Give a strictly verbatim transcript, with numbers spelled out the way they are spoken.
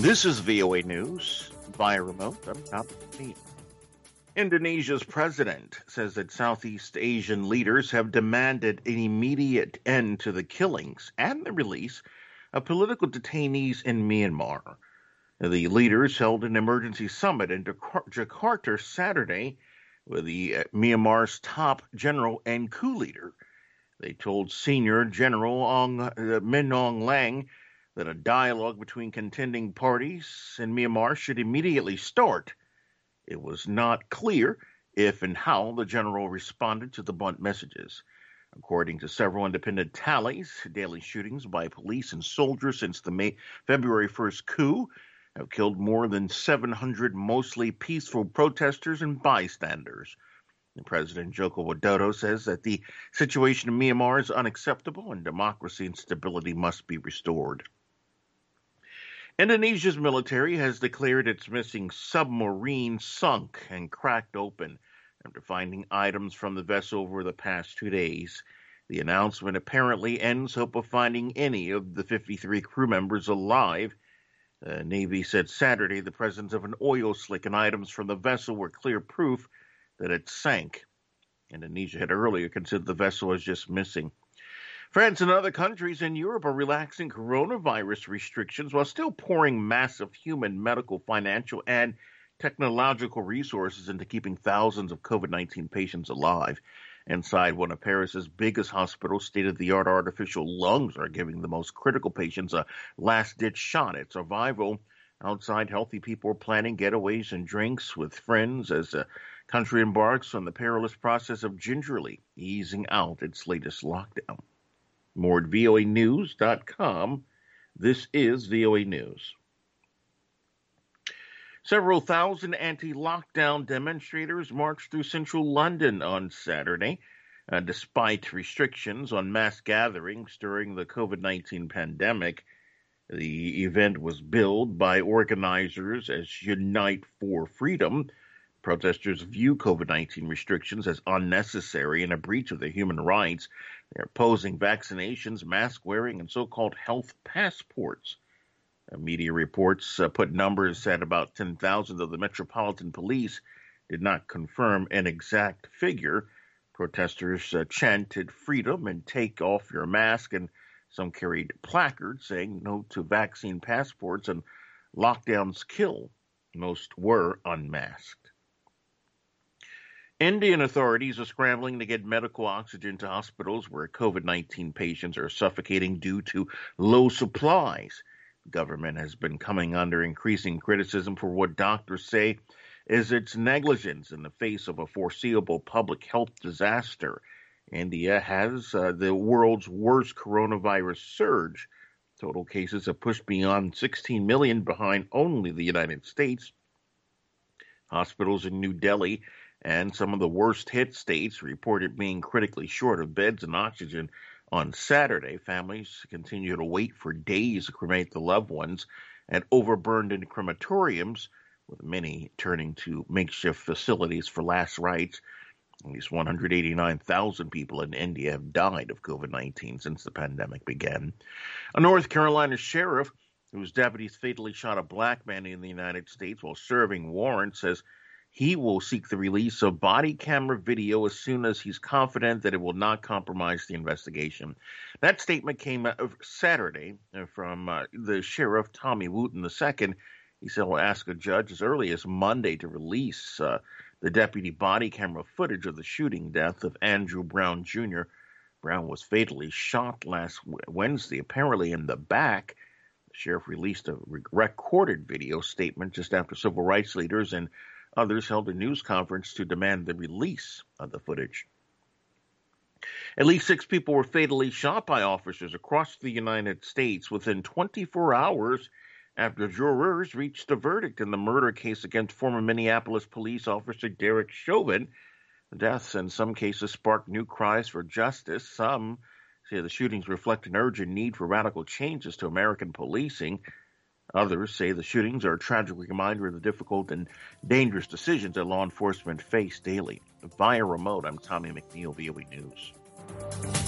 This is V O A News via remote. I'm Tom McNeil. Indonesia's president says that Southeast Asian leaders have demanded an immediate end to the killings and the release of political detainees in Myanmar. The leaders held an emergency summit in Jakarta Saturday with the uh, Myanmar's top general and coup leader. They told Senior General Aung, uh, Min Aung Hlaing that a dialogue between contending parties in Myanmar should immediately start. It was not clear if and how the general responded to the blunt messages. According to several independent tallies, daily shootings by police and soldiers since the May, February first coup have killed more than seven hundred mostly peaceful protesters and bystanders. And President Joko Widodo says that the situation in Myanmar is unacceptable and democracy and stability must be restored. Indonesia's military has declared its missing submarine sunk and cracked open after finding items from the vessel over the past two days. The announcement apparently ends hope of finding any of the fifty-three crew members alive. The Navy said Saturday the presence of an oil slick and items from the vessel were clear proof that it sank. Indonesia had earlier considered the vessel as just missing. France and other countries in Europe are relaxing coronavirus restrictions while still pouring massive human, medical, financial, and technological resources into keeping thousands of COVID nineteen patients alive. Inside one of Paris's biggest hospitals, state-of-the-art artificial lungs are giving the most critical patients a last-ditch shot at survival. Outside, healthy people are planning getaways and drinks with friends as the country embarks on the perilous process of gingerly easing out its latest lockdown. More at V O A news dot com. This is V O A News. Several thousand anti-lockdown demonstrators marched through central London on Saturday, uh, despite restrictions on mass gatherings during the COVID nineteen pandemic. The event was billed by organizers as Unite for Freedom. Protesters view COVID nineteen restrictions as unnecessary and a breach of their human rights. They're opposing vaccinations, mask wearing, and so-called health passports. Uh, media reports uh, put numbers at about ten thousand, though the Metropolitan Police did not confirm an exact figure. Protesters uh, chanted freedom and take off your mask, and some carried placards saying no to vaccine passports and lockdowns kill. Most were unmasked. Indian authorities are scrambling to get medical oxygen to hospitals where COVID nineteen patients are suffocating due to low supplies. The government has been coming under increasing criticism for what doctors say is its negligence in the face of a foreseeable public health disaster. India has uh, the world's worst coronavirus surge. Total cases have pushed beyond sixteen million, behind only the United States. Hospitals in New Delhi and some of the worst-hit states reported being critically short of beds and oxygen on Saturday. Families continue to wait for days to cremate the loved ones at overburdened crematoriums, with many turning to makeshift facilities for last rites. At least one hundred eighty-nine thousand people in India have died of COVID nineteen since the pandemic began. A North Carolina sheriff whose deputies fatally shot a black man in the United States while serving warrants says he will seek the release of body camera video as soon as he's confident that it will not compromise the investigation. That statement came Saturday from uh, the sheriff, Tommy Wooten the second. He said he'll ask a judge as early as Monday to release uh, the deputy body camera footage of the shooting death of Andrew Brown Junior Brown was fatally shot last Wednesday, apparently in the back. The sheriff released a recorded video statement just after civil rights leaders and others held a news conference to demand the release of the footage. At least six people were fatally shot by officers across the United States within twenty-four hours after jurors reached a verdict in the murder case against former Minneapolis police officer Derek Chauvin. The deaths in some cases sparked new cries for justice. Some say the shootings reflect an urgent need for radical changes to American policing. Others say the shootings are a tragic reminder of the difficult and dangerous decisions that law enforcement face daily. Via remote, I'm Tommy McNeil, V O A News.